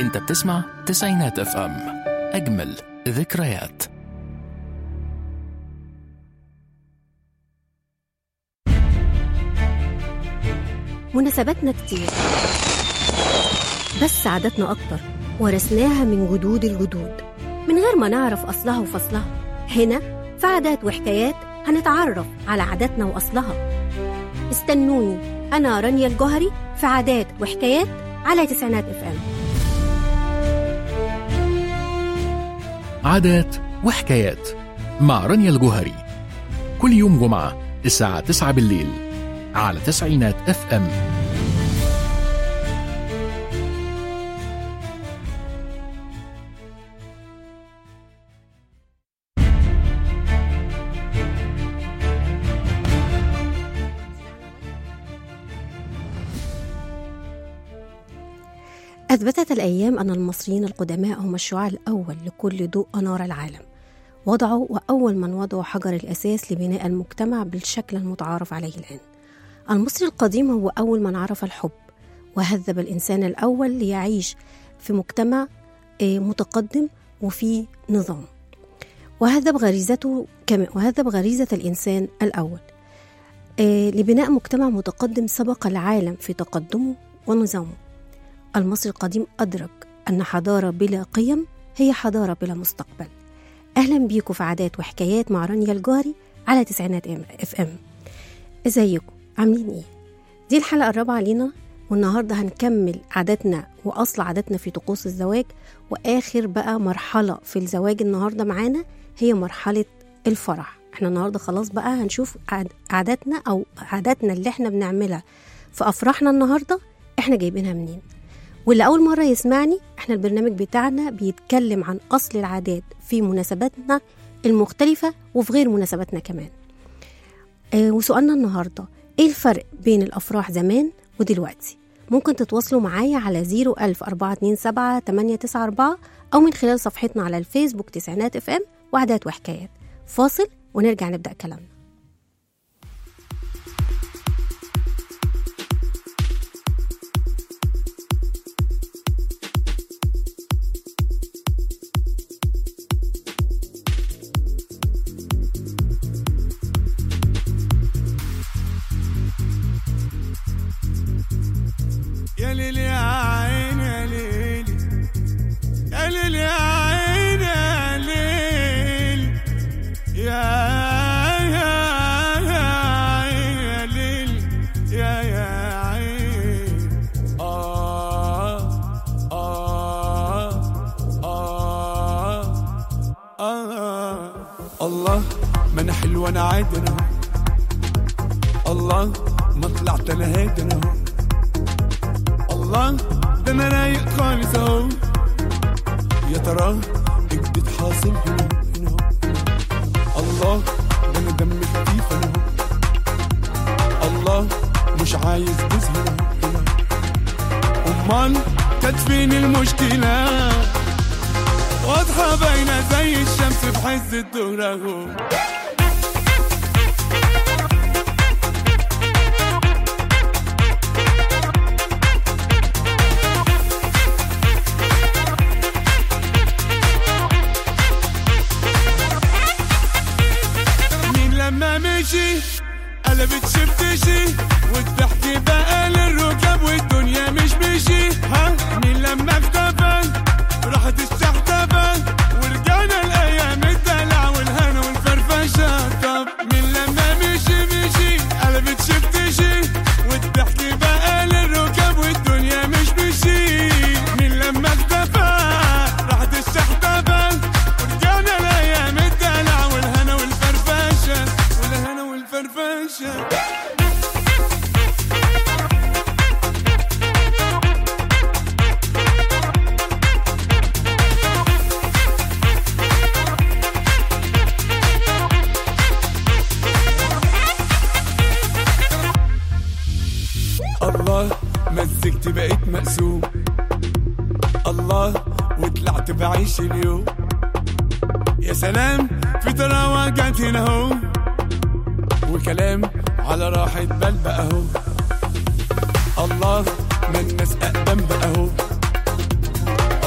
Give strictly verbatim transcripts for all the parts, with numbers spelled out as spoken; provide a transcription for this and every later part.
انت بتسمع تسعينات اف ام، اجمل ذكريات. مناسباتنا كتير بس عاداتنا أكتر، ورثناها من جدود الجدود من غير ما نعرف أصلها وفصلها. هنا في عادات وحكايات هنتعرف على عاداتنا وأصلها. استنوني، أنا رانيا الجوهري في عادات وحكايات على تسعينات اف ام. عادات وحكايات مع رانيا الجوهري، كل يوم جمعة الساعة تسعة بالليل على تسعينات اف ام. أثبتت الأيام أن المصريين القدماء هم الشعاع الأول لكل ضوء أنار العالم. وضعوا وأول من وضعوا حجر الأساس لبناء المجتمع بالشكل المتعارف عليه الآن. المصري القديم هو أول من عرف الحب، وهذب الإنسان الأول ليعيش في مجتمع متقدم وفي نظام، وهذب غريزته كما وهذب غريزة الإنسان الأول لبناء مجتمع متقدم سبق العالم في تقدمه ونظامه. المصري القديم أدرك أن حضارة بلا قيم هي حضارة بلا مستقبل. أهلا بيكم في عادات وحكايات مع رانيا الجوهري على تسعينات اف ام. ازيكم؟ عاملين ايه؟ دي الحلقة الرابعة لينا، والنهاردة هنكمل عاداتنا وأصل عاداتنا في طقوس الزواج. وآخر بقى مرحلة في الزواج النهاردة معانا هي مرحلة الفرح. احنا النهاردة خلاص بقى هنشوف عاداتنا أو عاداتنا اللي احنا بنعملها في أفراحنا النهاردة احنا جايبينها منين. واللي أول مرة يسمعني، احنا البرنامج بتاعنا بيتكلم عن أصل العادات في مناسباتنا المختلفة وفي غير مناسباتنا كمان. اه وسؤالنا النهاردة، ايه الفرق بين الأفراح زمان ودلوقتي؟ ممكن تتواصلوا معايا على زيرو ألف أربعة اتنين سبعة تمانية تسعة أربعة أو من خلال صفحتنا على الفيسبوك تسعينات اف ام وعادات وحكايات. فاصل ونرجع نبدأ كلامنا. يا ليل يا عين يا ليل يا ليل يا عين يا ليل يا يا يا عين يا ليل يا يا عين. آه آه آه آه الله، ما أنا حلوة أنا عادي أنا، الله ما طلعت أنا هادي أنا، الله ده انا رايق خالص اهو. يا ترى ايه بتحاصل هنا هنا؟ الله ده انا دمي خفيف انا، الله مش عايز تزهق هنا. امال كانت فين المشكله؟ واضحه باينه زي الشمس في حز الظهر اهو. لما مشي قلبت شفتشي والضحك بقى للركاب والدنيا مش مشي. ها مين لما اختفى راحت الشحتفة ورجعنا الايام الدلع والهنا والفرفشه. طب مين لما مشي مشي قلبت شفتشي والضحك بقى للركاب والدنيا مش مشي. مين لما اختفى راحت الشحتفة ورجعنا الايام الدلع والهنا والفرفشه والهنا والفرفشه. الله مزجت بقيت مقسوم، الله وطلعت بعيش اليوم. يا سلام في طراوة جت هنا اهو، وكلام على راحة بال بقى اهو. الله ما الناس أقدم بقى اهو.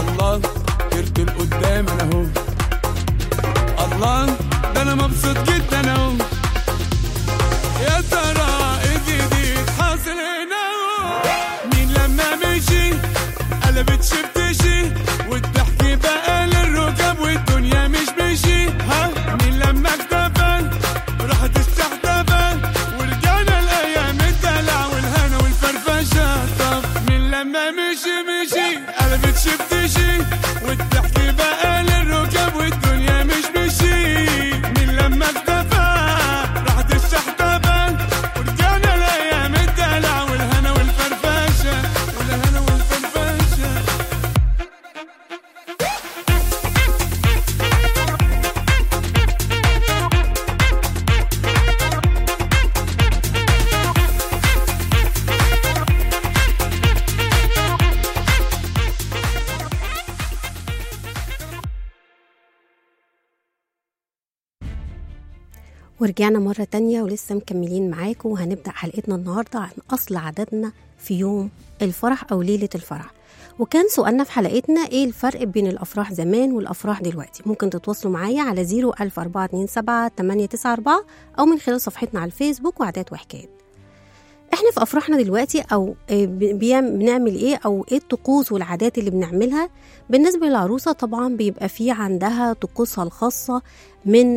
ورجعنا مرة تانية ولسه مكملين معاكم، وهنبدأ حلقتنا النهاردة عن أصل عددنا في يوم الفرح أو ليلة الفرح. وكان سؤالنا في حلقتنا إيه الفرق بين الأفراح زمان والأفراح دلوقتي. ممكن تتواصلوا معايا على زيرو ألف أربعة اتنين سبعة تمانية تسعة أربعة أو من خلال صفحتنا على الفيسبوك وعادات وحكايات. احنا في أفراحنا دلوقتي أو بنعمل إيه أو إيه الطقوس والعادات اللي بنعملها. بالنسبة للعروسة طبعا بيبقى في عندها طقوسها الخاصة من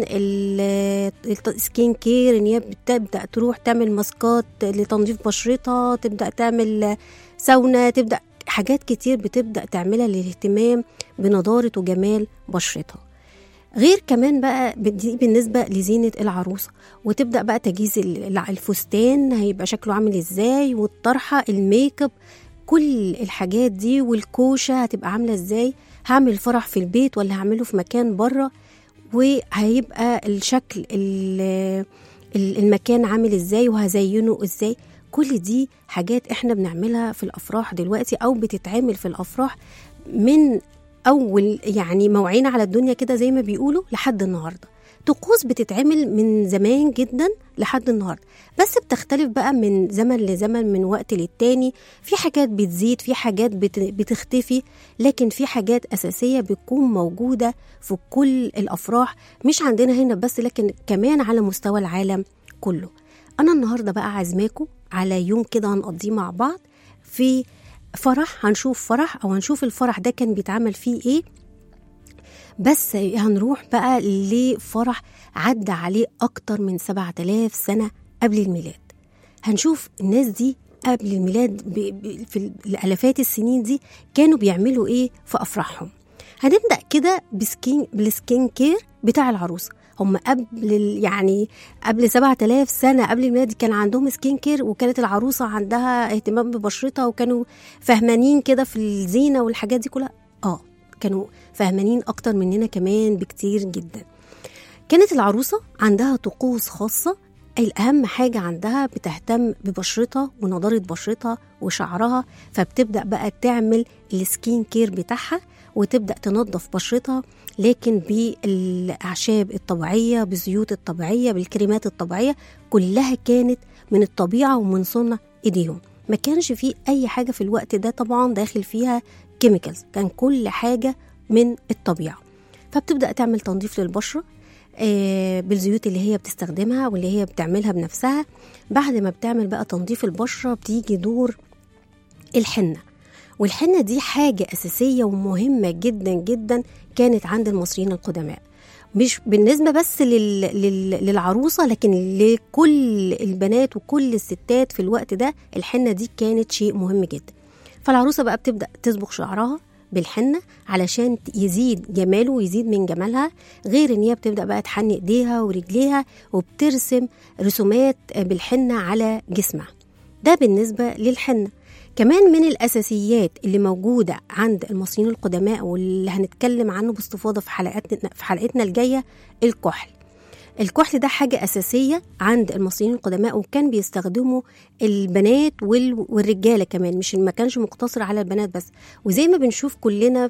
السكين كير، ان هي بتبدأ تروح تعمل ماسكات لتنظيف بشرتها، تبدأ تعمل ساونا، تبدأ حاجات كتير بتبدأ تعملها للاهتمام بنضارة وجمال بشرتها. غير كمان بقى دي بالنسبة لزينة العروسة، وتبدأ بقى تجهيز الفستان هيبقى شكله عامل ازاي، والطرحة، الميك اب، كل الحاجات دي، والكوشة هتبقى عاملة ازاي، هعمل الفرح في البيت ولا هعمله في مكان بره، وهيبقى الشكل المكان عامل ازاي وهزينه ازاي. كل دي حاجات احنا بنعملها في الافراح دلوقتي او بتتعمل في الافراح من اول يعني موعين على الدنيا كده زي ما بيقولوا لحد النهارده. طقوس بتتعمل من زمان جدا لحد النهارده، بس بتختلف بقى من زمن لزمن، من وقت للتاني. في حاجات بتزيد، في حاجات بتختفي، لكن في حاجات أساسية بتكون موجودة في كل الأفراح، مش عندنا هنا بس لكن كمان على مستوى العالم كله. أنا النهاردة بقى عازماكم على يوم كده هنقضيه مع بعض في فرح. هنشوف فرح أو هنشوف الفرح ده كان بيتعمل فيه إيه، بس هنروح بقى لفرح عدى عليه أكتر من سبعة آلاف سنة قبل الميلاد. هنشوف الناس دي قبل الميلاد ب... ب... في الألفات السنين دي كانوا بيعملوا إيه في أفراحهم. هنبدأ كده بسكين بالسكين كير بتاع العروسة. هم قبل يعني قبل سبعة آلاف سنة قبل الميلاد كان عندهم سكين كير، وكانت العروسة عندها اهتمام ببشرتها، وكانوا فهمانين كده في الزينة والحاجات دي كلها. آه كانوا فهمانين أكتر مننا كمان بكتير جدا. كانت العروسة عندها طقوس خاصة. الأهم حاجة عندها بتهتم ببشرتها ونضارة بشرتها وشعرها، فبتبدأ بقى تعمل السكين كير بتاعها وتبدأ تنظف بشرتها، لكن بالأعشاب الطبيعية، بالزيوت الطبيعية، بالكريمات الطبيعية، كلها كانت من الطبيعة ومن صنع إيديهم. ما كانش فيه أي حاجة في الوقت ده طبعا داخل فيها كيميكالز، كان كل حاجة من الطبيعة. فبتبدأ تعمل تنظيف للبشرة آه بالزيوت اللي هي بتستخدمها واللي هي بتعملها بنفسها. بعد ما بتعمل بقى تنظيف البشرة بتيجي دور الحنة، والحنة دي حاجة أساسية ومهمة جدا جدا كانت عند المصريين القدماء، مش بالنسبة بس لل... لل... للعروسة لكن لكل البنات وكل الستات في الوقت ده. الحنة دي كانت شيء مهم جدا. فالعروسة بقى بتبدأ تصبغ شعرها بالحنة علشان يزيد جماله ويزيد من جمالها، غير ان هي بتبدأ بقى تحني ايديها ورجليها وبترسم رسومات بالحنة على جسمها. ده بالنسبة للحنة. كمان من الأساسيات اللي موجودة عند المصريين القدماء واللي هنتكلم عنه باستفاضة في حلقتنا في حلقتنا الجاية الكحل. الكحل ده حاجة أساسية عند المصريين القدماء، وكان بيستخدموا البنات والرجالة كمان، مش ما كانش مقتصر على البنات بس. وزي ما بنشوف كلنا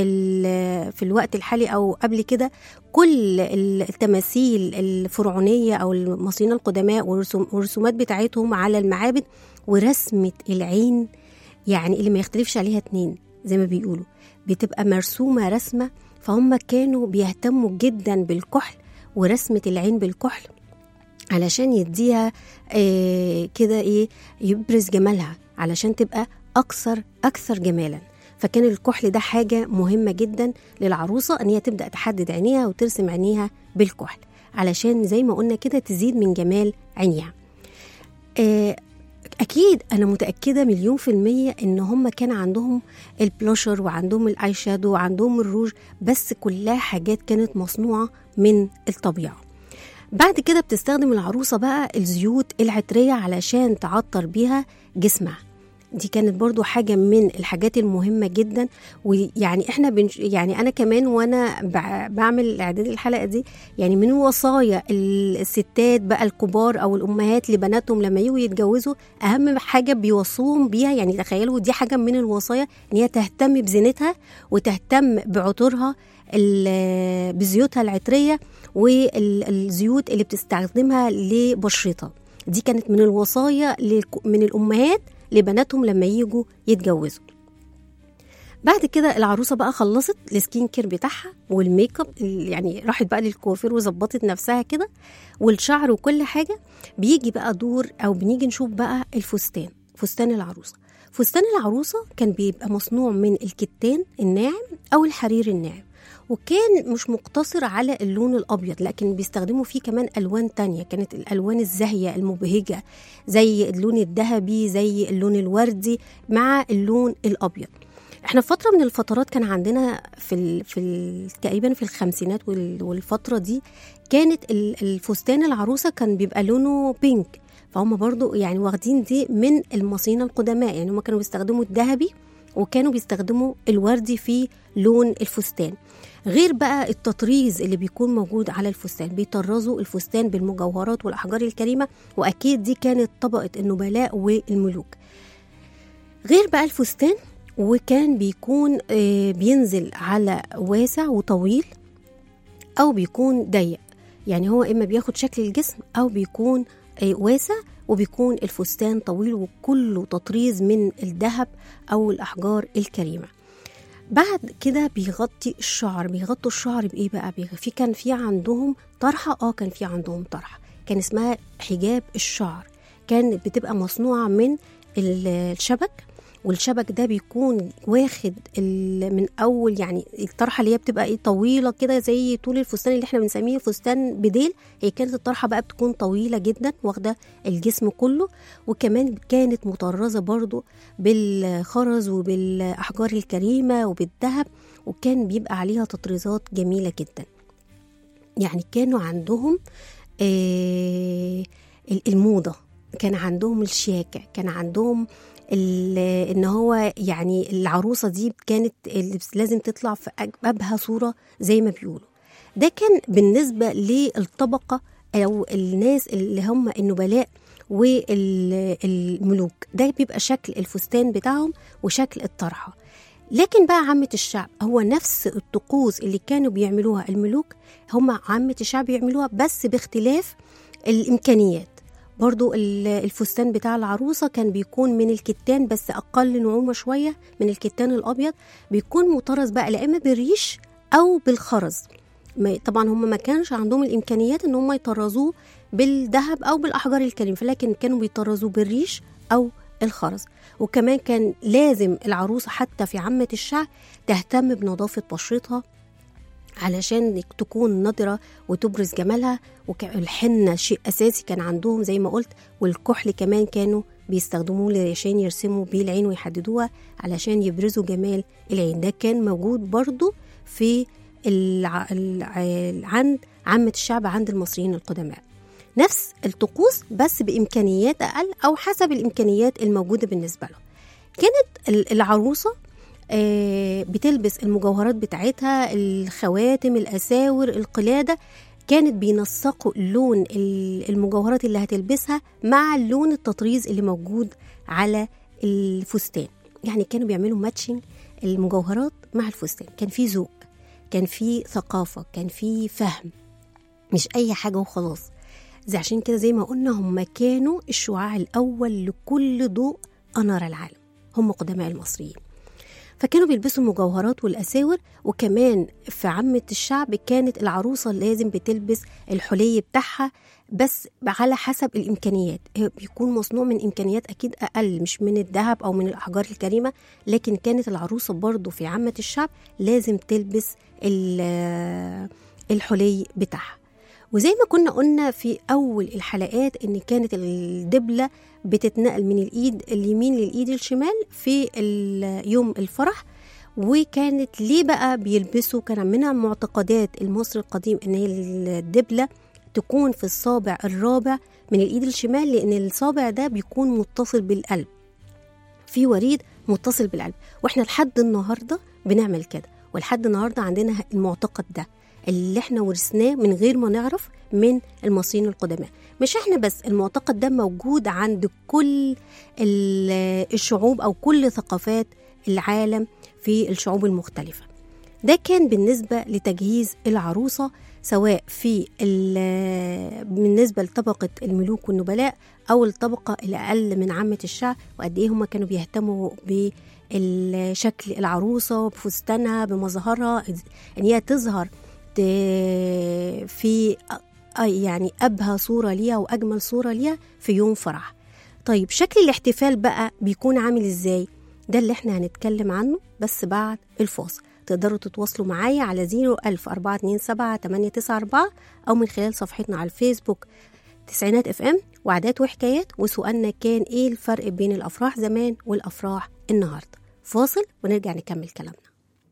في الوقت الحالي أو قبل كده كل التماثيل الفرعونية أو المصريين القدماء والرسومات بتاعتهم على المعابد ورسمة العين، يعني اللي ما يختلفش عليها اتنين زي ما بيقولوا، بتبقى مرسومة رسمة. فهم كانوا بيهتموا جدا بالكحل ورسمة العين بالكحل علشان يديها آه كده ايه يبرز جمالها علشان تبقى أكثر أكثر جمالا. فكان الكحل ده حاجة مهمة جدا للعروسة، ان هي تبدأ تحدد عينيها وترسم عينيها بالكحل علشان زي ما قلنا كده تزيد من جمال عينيها. آه أكيد أنا متأكدة مليون في المية إن هم كان عندهم البلاشر وعندهم الآي شادو وعندهم الروج، بس كلها حاجات كانت مصنوعة من الطبيعة. بعد كده بتستخدم العروسة بقى الزيوت العطرية علشان تعطر بيها جسمها. دي كانت برضو حاجة من الحاجات المهمة جدا. ويعني احنا بنش يعني انا كمان وانا بعمل اعداد الحلقة دي، يعني من وصايا الستات بقى الكبار او الامهات لبناتهم لما يجوا يتجوزوا، اهم حاجة بيوصوهم بيها، يعني تخيلوا دي حاجة من الوصايا، ان هي تهتم بزينتها وتهتم بعطورها بزيوتها العطرية والزيوت اللي بتستخدمها لبشرتها. دي كانت من الوصايا من الأمهات لبناتهم لما يجوا يتجوزوا. بعد كده العروسة بقى خلصت السكين كير بتاعها والميك اب، يعني راحت بقى للكوافير وظبطت نفسها كده والشعر وكل حاجة. بيجي بقى دور أو بنيجي نشوف بقى الفستان، فستان العروسة. فستان العروسة كان بيبقى مصنوع من الكتان الناعم أو الحرير الناعم، وكان مش مقتصر على اللون الأبيض، لكن بيستخدموا فيه كمان ألوان تانية، كانت الألوان الزاهية المبهجة زي اللون الذهبي، زي اللون الوردي مع اللون الأبيض. احنا في فترة من الفترات كان عندنا في ال في ال تقريبا في الخمسينات والفترة دي كانت الفستان العروسة كان بيبقى لونه بينك، فهم برضو يعني واخدين دي من المصريين القدماء، يعني هم كانوا بيستخدموا الذهبي وكانوا بيستخدموا الوردي في لون الفستان. غير بقى التطريز اللي بيكون موجود على الفستان، بيطرزوا الفستان بالمجوهرات والأحجار الكريمة، وأكيد دي كانت طبقة النبلاء والملوك. غير بقى الفستان، وكان بيكون بينزل على واسع وطويل أو بيكون ضيق، يعني هو إما بياخد شكل الجسم أو بيكون واسع وبيكون الفستان طويل وكله تطريز من الذهب أو الأحجار الكريمة. بعد كده بيغطي الشعر، بيغطوا الشعر بإيه بقى؟ في كان في عندهم طرحة، آه كان في عندهم طرحة كان اسمها حجاب الشعر، كان بتبقى مصنوعة من الشبك، والشبك ده بيكون واخد من اول يعني الطرحه اللي هي بتبقى ايه طويله كده زي طول الفستان اللي احنا بنسميه فستان بديل. هي كانت الطرحه بقى بتكون طويله جدا واخده الجسم كله، وكمان كانت مطرزه برضو بالخرز وبالاحجار الكريمه وبالذهب، وكان بيبقى عليها تطريزات جميله جدا. يعني كانوا عندهم آه الموضه، كان عندهم الشياكه، كان عندهم ان هو يعني العروسه دي كانت لازم تطلع في ابهى صوره زي ما بيقولوا. ده كان بالنسبه للطبقه او الناس اللي هم النبلاء والملوك، ده بيبقى شكل الفستان بتاعهم وشكل الطرحه. لكن بقى عامه الشعب هو نفس الطقوس اللي كانوا بيعملوها الملوك، هم عامه الشعب بيعملوها بس باختلاف الامكانيات. برضو الفستان بتاع العروسة كان بيكون من الكتان بس أقل نعومة شوية من الكتان الأبيض، بيكون مطرز بقى لا إما بالريش أو بالخرز. طبعا هم ما كانش عندهم الإمكانيات إن هم يطرزوه بالذهب أو بالأحجار الكريمة، فلكن كانوا بيطرزوه بالريش أو الخرز. وكمان كان لازم العروسة حتى في عامة الشعب تهتم بنظافة بشرتها علشان تكون نضرة وتبرز جمالها. والحنة شيء أساسي كان عندهم زي ما قلت، والكحل كمان كانوا بيستخدموه عشان يرسموا بيه العين ويحددوها علشان يبرزوا جمال العين. ده كان موجود برضو في الع... الع... عند عامة الشعب عند المصريين القدماء، نفس الطقوس بس بإمكانيات أقل أو حسب الإمكانيات الموجودة بالنسبة له. كانت العروسة بتلبس المجوهرات بتاعتها، الخواتم، الأساور، القلادة، كانت بينسقوا لون المجوهرات اللي هتلبسها مع لون التطريز اللي موجود على الفستان. يعني كانوا بيعملوا ماتشنج المجوهرات مع الفستان. كان في ذوق، كان في ثقافة، كان في فهم، مش أي حاجة وخلاص. زي عشان كده زي ما قلنا هم كانوا الشعاع الأول لكل ضوء أنار العالم، هم قدماء المصريين. فكانوا بيلبسوا المجوهرات والأساور. وكمان في عامة الشعب كانت العروسة لازم بتلبس الحلي بتاعها بس على حسب الإمكانيات، بيكون مصنوع من إمكانيات أكيد أقل، مش من الذهب أو من الأحجار الكريمة، لكن كانت العروسة برضو في عامة الشعب لازم تلبس الحلي بتاعها. وزي ما كنا قلنا في أول الحلقات إن كانت الدبلة بتتنقل من الإيد اليمين للإيد الشمال في يوم الفرح. وكانت ليه بقى بيلبسوا، كان من معتقدات المصري القديم إن هي الدبلة تكون في الصابع الرابع من الإيد الشمال، لأن الصابع ده بيكون متصل بالقلب، في وريد متصل بالقلب. وإحنا لحد النهاردة بنعمل كده، ولحد النهاردة عندنا المعتقد ده اللي احنا ورثناه من غير ما نعرف من المصريين القدماء. مش احنا بس، المعتقد ده موجود عند كل الشعوب أو كل ثقافات العالم في الشعوب المختلفة. ده كان بالنسبة لتجهيز العروسة، سواء في بالنسبة لطبقة الملوك والنبلاء أو الطبقة الأقل من عامة الشعب، وقد إيه هم كانوا بيهتموا بالشكل العروسة بفستانها بمظهرها، إن هي تظهر في يعني أبهى صورة ليها وأجمل صورة ليها في يوم فرح. طيب شكل الاحتفال بقى بيكون عامل إزاي؟ ده اللي احنا هنتكلم عنه بس بعد الفاصل. تقدروا تتواصلوا معايا على زيرو ألف أربعة اتنين سبعة تمانية تسعة أربعة أو من خلال صفحتنا على الفيسبوك تسعينات اف ام وعادات وحكايات. وسؤالنا كان ايه الفرق بين الأفراح زمان والأفراح النهاردة؟ فاصل ونرجع نكمل كلامنا.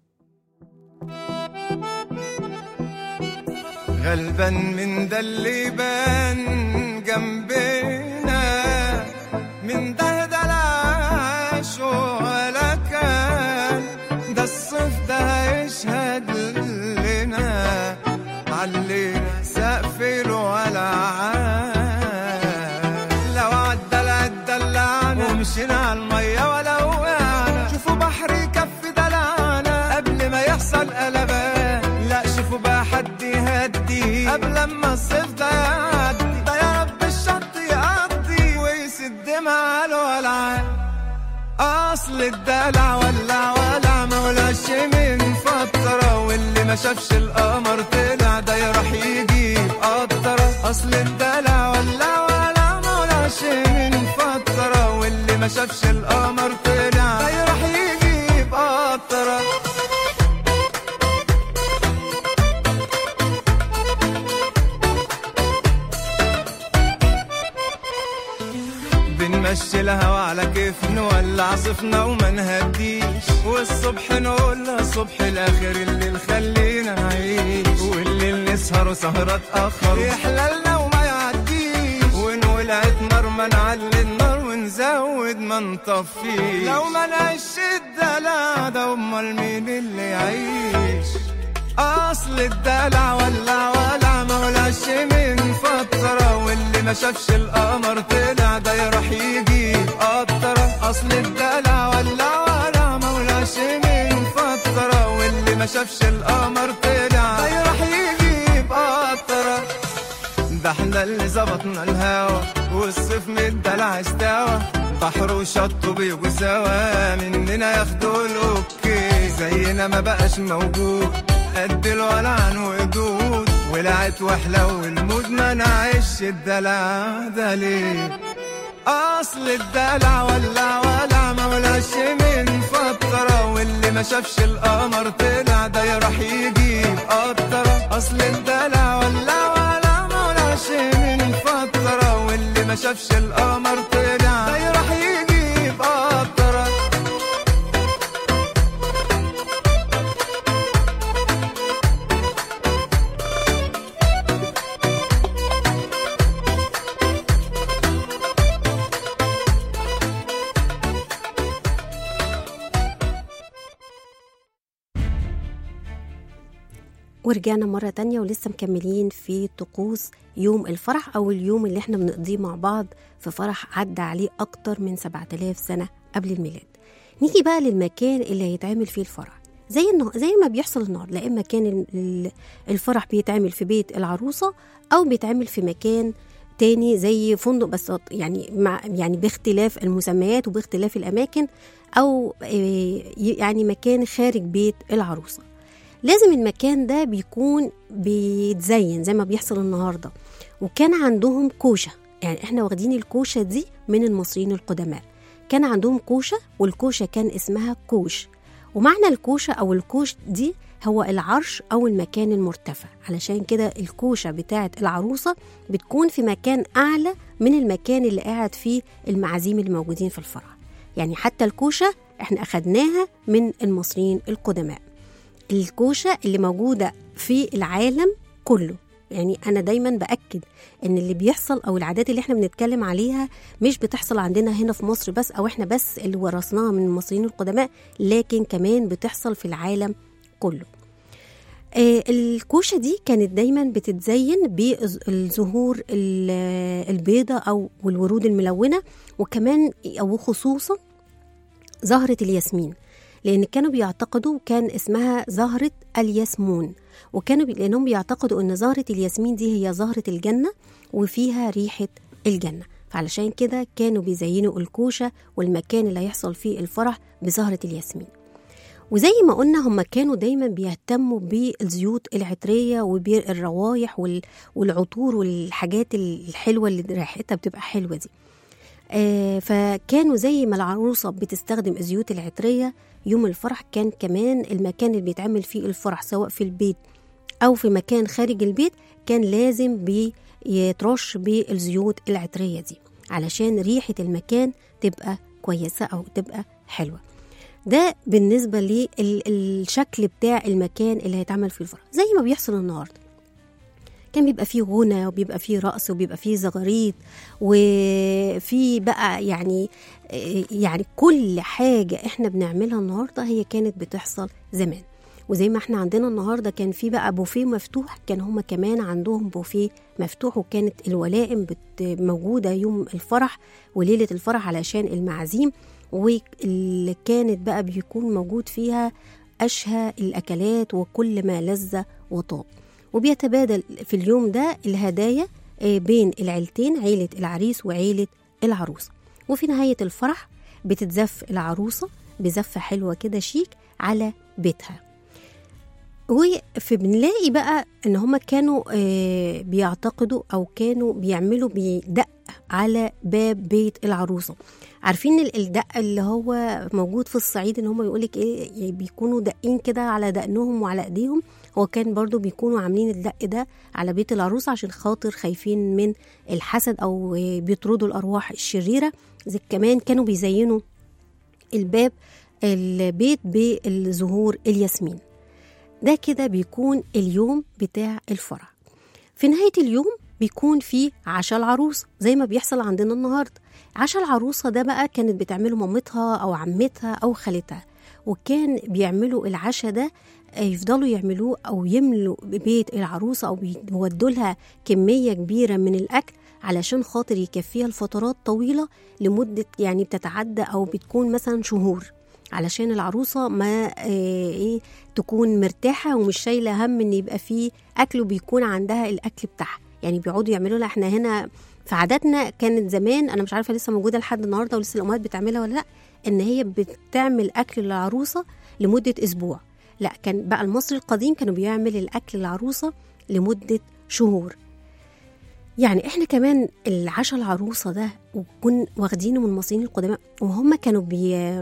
غلبان من ده اللي بان جنبنا، من ده دلعش ولا كان، ده الصيف ده هيشهد لنا علينا سقف ولا عان. لو عدلع دلعنا ومشينا على المية ولا وقعنا، شوفوا بحر يكفي دلعنا قبل ما يحصل قلبان. لا شوفوا بقى حد يهدي قبل ما الصيف ده يعدي، ده يا رب الشط يقضي ويسد مع الولعان. اصل الدلع ولع ولع مولاش من فترة، واللي ما شافش القمر طلع ده يروح يجيب قطرة. اصل الدلع ولع ولع مولاش من فترة، واللي ما شافش القمر طلع ده يروح يجيب قطرة. بنمشي الهوا على كيف نولع صفنا وما نهديش، والصبح نقولها صبح الاخر الليل خلينا نعيش، والليل نسهر وسهرة تأخر يحللنا وما يعديش، ونولعت نار ما نعلي النار ونزود ما نطفيش. لو ما نعيش الدلع ده امال مين اللي يعيش؟ اصل الدلع ولع ولع مولاش من فترة، واللي ما شافش القمر طلع ده يروح يجيب قطرة. اصل الدلع ولع ولع مولاش من فترة، واللي ما شافش القمر طلع ده يروح يجيب قطرة. ده احنا اللي ظبطنا الهوا والصيف من الدلع استوى، بحر وشط بيجوا سوا مننا ياخدوا الاوكي، زينا ما بقاش موجود قد الولعان وجود، ولعت وحلو المود ما نعيش الدلع ده ليه؟ اصل الدلع ولع ولع مولاش من فترة، واللي ما شافش القمر طلع ده يروح يجيب قطرة. اصل الدلع ولع ولع مولاش من فترة، واللي ما شافش القمر طلع ده يروح يجيب قطرة. ورجعنا مرة تانية ولسه مكملين في طقوس يوم الفرح أو اليوم اللي احنا بنقضيه مع بعض في فرح عدى عليه أكتر من سبعة آلاف سنة قبل الميلاد. نيجي بقى للمكان اللي هيتعمل فيه الفرح، زي النه... زي ما بيحصل النهارده، لا إما كان الفرح بيتعمل في بيت العروسة أو بيتعمل في مكان تاني زي فندق، بس يعني مع يعني باختلاف المسميات وباختلاف الأماكن، أو يعني مكان خارج بيت العروسة. لازم المكان ده بيكون بيتزين زي ما بيحصل النهاردة. وكان عندهم كوشة، يعني احنا واخدين الكوشة دي من المصريين القدماء، كان عندهم كوشة والكوشة كان اسمها كوش. ومعنى الكوشة أو الكوش دي هو العرش أو المكان المرتفع، علشان كده الكوشة بتاعة العروسة بتكون في مكان أعلى من المكان اللي قاعد فيه المعازيم اللي موجودين في الفرح. يعني حتى الكوشة احنا أخدناها من المصريين القدماء، الكوشة اللي موجودة في العالم كله. يعني أنا دايما بأكد أن اللي بيحصل أو العادات اللي احنا بنتكلم عليها مش بتحصل عندنا هنا في مصر بس، أو احنا بس اللي ورثناها من المصريين القدماء، لكن كمان بتحصل في العالم كله. آه الكوشة دي كانت دايما بتتزين بالزهور البيضة أو والورود الملونة، وكمان أو خصوصا زهرة الياسمين. لأن كانوا بيعتقدوا كان اسمها زهرة الياسمون، وكانوا بي... لأنهم بيعتقدوا أن زهرة الياسمين دي هي زهرة الجنة وفيها ريحة الجنة، فعلشان كده كانوا بيزينوا الكوشة والمكان اللي هيحصل فيه الفرح بزهرة الياسمين. وزي ما قلنا هم كانوا دايما بيهتموا بالزيوت العطرية وبالروايح والعطور والحاجات الحلوة اللي ريحتها بتبقى حلوة دي. آه فكانوا زي ما العروسة بتستخدم الزيوت العطرية يوم الفرح، كان كمان المكان اللي بيتعمل فيه الفرح سواء في البيت أو في مكان خارج البيت كان لازم بيترش بالزيوت العطرية دي علشان ريحة المكان تبقى كويسة أو تبقى حلوة. ده بالنسبة للشكل بتاع المكان اللي هيتعمل فيه الفرح. زي ما بيحصل النهاردة كان بيبقى فيه غنى وبيبقى فيه رقص وبيبقى فيه زغاريت وفي بقى يعني يعني كل حاجة احنا بنعملها النهاردة هي كانت بتحصل زمان. وزي ما احنا عندنا النهاردة كان في بقى بوفيه مفتوح، كان هما كمان عندهم بوفيه مفتوح، وكانت الولائم موجودة يوم الفرح وليلة الفرح علشان المعازيم، واللي كانت بقى بيكون موجود فيها أشهى الأكلات وكل ما لذ وطاب. وبيتبادل في اليوم ده الهدايا بين العيلتين، عيلة العريس وعيلة العروس. وفي نهاية الفرح بتتزف العروسة بزفة حلوة كده شيك على بيتها. وبنلاقي بقى ان هما كانوا بيعتقدوا او كانوا بيعملوا بيدق على باب بيت العروسة. عارفين الدق اللي هو موجود في الصعيد ان هما يقولك ايه، بيكونوا دقين كده على دقنهم وعلى ايديهم، هو كان برضو بيكونوا عاملين الدق ده على بيت العروسة عشان خاطر خايفين من الحسد او بيطردوا الارواح الشريرة. زي كمان كانوا بيزينوا الباب البيت بالزهور الياسمين. ده كده بيكون اليوم بتاع الفرح. في نهاية اليوم بيكون في عشاء العروسة زي ما بيحصل عندنا النهاردة. عشاء العروسة ده بقى كانت بتعمله مامتها أو عمتها أو خالتها، وكان بيعملوا العشاء ده يفضلوا يعملوه أو يملوا بيت العروسة أو بيودوا لها كمية كبيرة من الأكل علشان خاطر يكفيها لفترات طويلة لمدة يعني بتتعدى أو بتكون مثلا شهور، علشان العروسة ما ايه تكون مرتاحة ومش شايلة هم ان يبقى فيه اكل وبيكون عندها الاكل بتاعها. يعني بيقعدوا يعملوا لها، احنا هنا في عاداتنا كانت زمان، انا مش عارفة لسه موجودة لحد النهاردة ولسه الامهات بتعملها ولا لا، ان هي بتعمل اكل للعروسة لمدة اسبوع. لا، كان بقى المصري القديم كانوا بيعمل الاكل للعروسة لمدة شهور. يعني احنا كمان العشاء العروسة ده وكن واخدينه من المصريين القدماء، وهم كانوا بي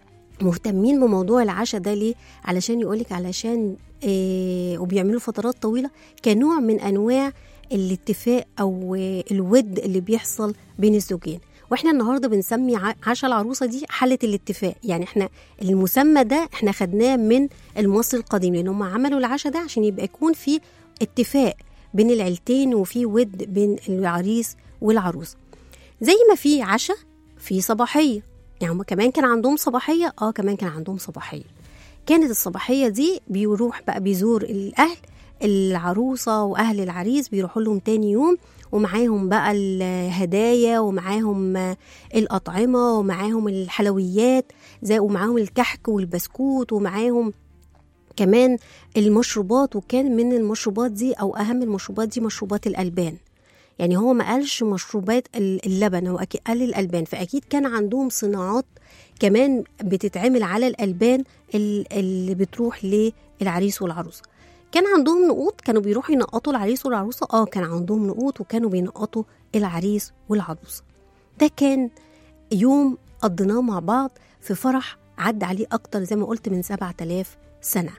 مهتمين بموضوع العشاء ده ليه؟ علشان يقولك علشان إيه وبيعملوا فترات طويلة كنوع من أنواع الاتفاق أو الود اللي بيحصل بين الزوجين. واحنا النهاردة بنسمي عشاء العروسة دي حالة الاتفاق. يعني احنا المسمى ده احنا خدناه من المصري القديم، لأن هم عملوا العشاء ده عشان يبقى يكون في اتفاق بين العيلتين وفي ود بين العريس والعروس. زي ما في عشاء في صباحية، يعني هم كمان كان عندهم صباحية. اه كمان كان عندهم صباحية. كانت الصباحية دي بيروح بقى بيزور الأهل العروسة وأهل العريس، بيروحوا لهم تاني يوم ومعاهم بقى الهدايا ومعاهم الأطعمة ومعاهم الحلويات زي ومعاهم الكحك والبسكوت ومعاهم كمان المشروبات. وكان من المشروبات دي أو أهم المشروبات دي مشروبات الألبان. يعني هو ما قالش مشروبات اللبن، هو قال الألبان. فأكيد كان عندهم صناعات كمان بتتعمل على الألبان اللي بتروح للعريس والعروسة. كان عندهم نقوط، كانوا بيروحوا ينقطوا العريس والعروسة. اه كان عندهم نقوط وكانوا بينقطوا العريس والعروسة. ده كان يوم قضيناه مع بعض في فرح عدى عليه أكتر زي ما قلت من سبعة آلاف سنة.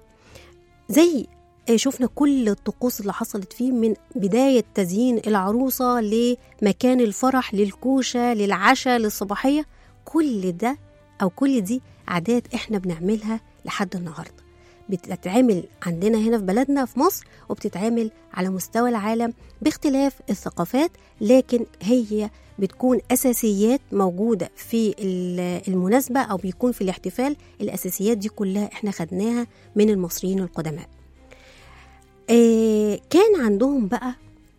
زي شفنا كل الطقوس اللي حصلت فيه من بداية تزيين العروسة لمكان الفرح للكوشة للعشاء للصباحية. كل ده أو كل دي عادات إحنا بنعملها لحد النهاردة، بتتعمل عندنا هنا في بلدنا في مصر وبتتعمل على مستوى العالم باختلاف الثقافات، لكن هي بتكون أساسيات موجودة في المناسبة أو بيكون في الاحتفال. الأساسيات دي كلها إحنا خدناها من المصريين القدماء. آه كان عندهم بقى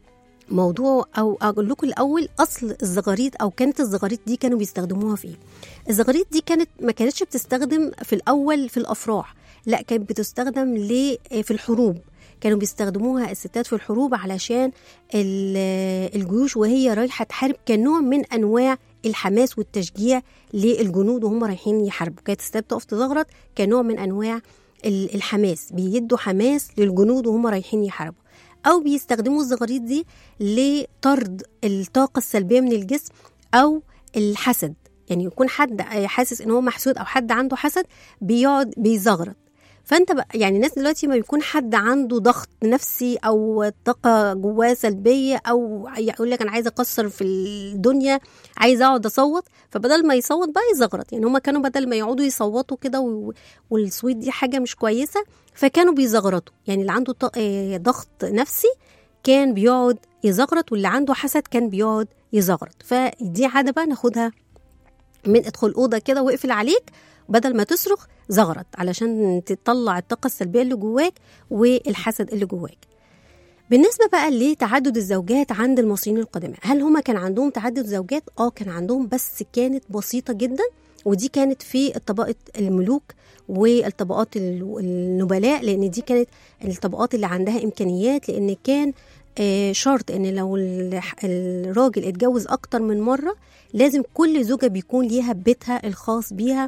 موضوع او اقول لكم الاول اصل الزغاريد، او كانت الزغاريد دي كانوا بيستخدموها في ايه. الزغاريد دي كانت ما كانتش بتستخدم في الاول في الافراح، لا كانت بتستخدم ل في الحروب. كانوا بيستخدموها الستات في الحروب علشان الجيوش وهي رايحه تحارب، كنوع من انواع الحماس والتشجيع للجنود وهم رايحين يحاربوا. كانت الستات بتقف تزغرط كنوع من انواع الحماس، بيدوا حماس للجنود وهم رايحين يحاربوا. او بيستخدموا الزغاريد دي لطرد الطاقه السلبيه من الجسم او الحسد، يعني يكون حد حاسس ان هو محسود او حد عنده حسد بيقعد بيزغرط. فانت بقى يعني الناس دلوقتي ما يكون حد عنده ضغط نفسي او طاقه جواه سلبيه، او يقول لك انا عايزه اكسر في الدنيا، عايزه اقعد اصوت، فبدل ما يصوت بقى يزغرط. يعني هما كانوا بدل ما يقعدوا يصوتوا كده والصويت دي حاجه مش كويسه، فكانوا بيزغرطوا. يعني اللي عنده ضغط نفسي كان بيقعد يزغرط، واللي عنده حسد كان بيقعد يزغرط. فدي عاده بقى ناخدها من ادخل اوضه كده واقفل عليك، بدل ما تصرخ زغرط علشان تطلع الطاقة السلبية اللي جواك والحسد اللي جواك. بالنسبة بقى لتعدد الزوجات عند المصريين القدماء، هل هما كان عندهم تعدد زوجات؟ اه كان عندهم، بس كانت بسيطة جدا، ودي كانت في الطبقة الملوك والطبقات النبلاء، لأن دي كانت الطبقات اللي عندها إمكانيات. لأن كان شرط ان لو الراجل اتجوز اكتر من مرة لازم كل زوجة بيكون ليها بيتها الخاص بيها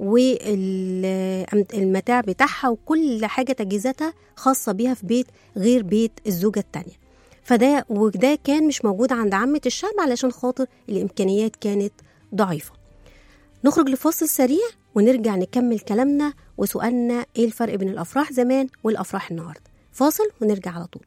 والمتاع بتاعها وكل حاجة تجهيزاتها خاصة بيها في بيت غير بيت الزوجة التانية. فده وده كان مش موجود عند عامة الشعب علشان خاطر الإمكانيات كانت ضعيفة. نخرج لفاصل سريع ونرجع نكمل كلامنا وسؤالنا ايه الفرق بين الأفراح زمان والأفراح النهاردة. فاصل ونرجع على طول.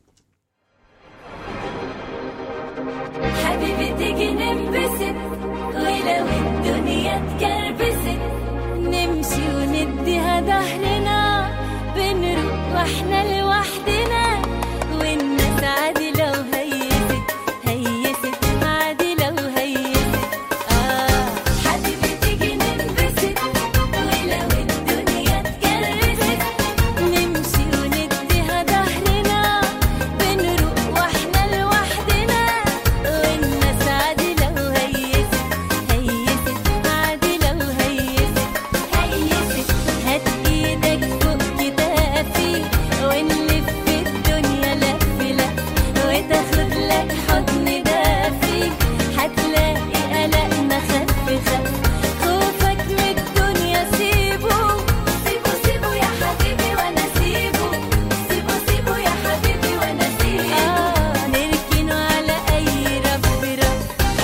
حبيبي تيجي ننبسط ولو الدنيا اتكربست، نمشي ونديها ظهرنا، بنروح واحنا لوحدنا، والناس عادي لو هيست هيست عادي لو هيست. آه حبيبي تيجي ننبسط ولو الدنيا اتكربست، نمشي ونديها ظهرنا، بنروح واحنا لوحدنا، والناس عادي لو هيست هيست عادي لو هيست هيست. هات ايدك فوق كتافي ونلف الدنيا لف لف، وتاخد لك حضن دافي، هتلاقي قلقنا خف خف، خوفك من الدنيا سيبه سيبه سيبه يا حبيبي وانا سيبه سيبه سيبه يا حبيبي وانا سيبه. آه نركنه على اي رف رف.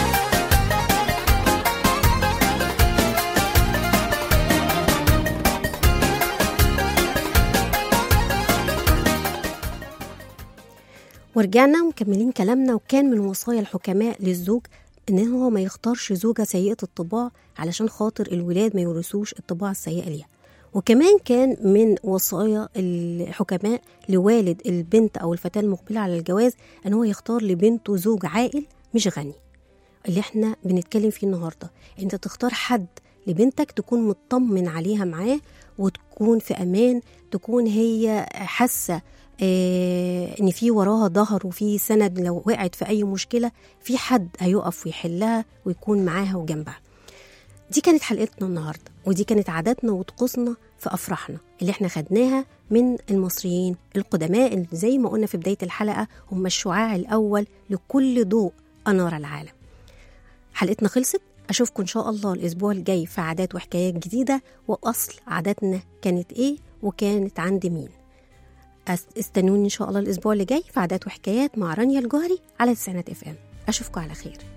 ورجعنا مكملين كلامنا. وكان من وصايا الحكماء للزوج ان هو ما يختارش زوجة سيئة الطباع علشان خاطر الولاد ما يورثوش الطباع السيئة ليها. وكمان كان من وصايا الحكماء لوالد البنت او الفتاة المقبلة على الجواز ان هو يختار لبنته زوج عاقل مش غني، اللي احنا بنتكلم فيه النهاردة. انت تختار حد لبنتك تكون مطمن عليها معاه، وتكون في امان، تكون هي حاسة آه ان في وراها ظهر وفي سند، لو وقعت في اي مشكلة في حد هيقف ويحلها ويكون معاها وجنبها. دي كانت حلقتنا النهاردة، ودي كانت عاداتنا وطقوسنا في أفراحنا اللي احنا خدناها من المصريين القدماء، اللي زي ما قلنا في بداية الحلقة هم الشعاع الأول لكل ضوء أنار العالم. حلقتنا خلصت، أشوفكم إن شاء الله الأسبوع الجاي في عادات وحكايات جديدة، وأصل عاداتنا كانت إيه وكانت عند مين. استنوني إن شاء الله الأسبوع اللي جاي في عادات وحكايات مع رانيا الجوهري على تسعينات اف ام. أشوفكم على خير.